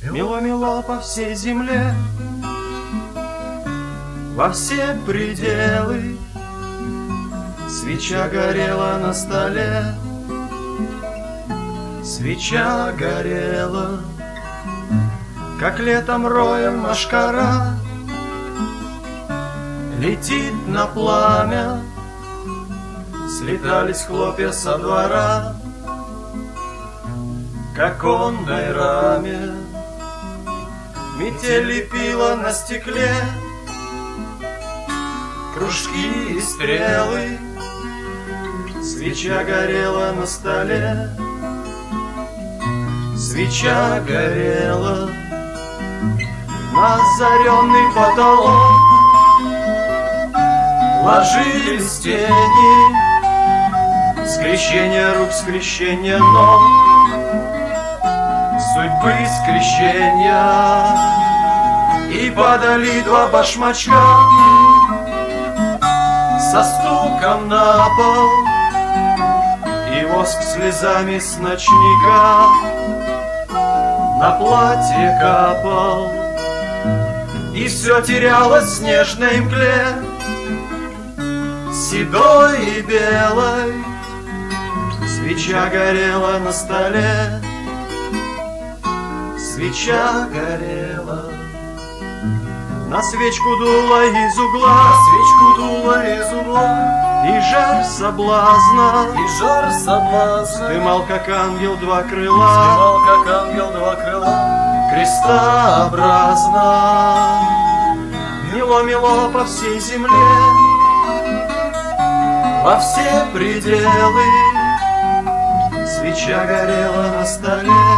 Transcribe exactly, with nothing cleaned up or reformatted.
Мело-мело по всей земле, во все пределы. Свеча горела на столе, свеча горела, как летом роем мошкара летит на пламя. Слетались хлопья со двора к оконной раме. Метель лепила на стекле кружки и стрелы. Свеча горела на столе, свеча горела, на озаренный потолок ложились тени, скрещение рук, скрещение ног, судьбы скрещения. И падали два башмачка со стуком на пол, и воск слезами с ночника на платье капал. И все терялось в снежной мгле, седой и белой. Свеча горела на столе, свеча горела. На свечку дуло из угла, на свечку дуло из угла, и жар соблазна, и жар соблазна, дымал, как ангел, два крыла, дымал, как ангел, два крыла, крестообразно. Мело-мело по всей земле, во все пределы. Свеча горела на столе,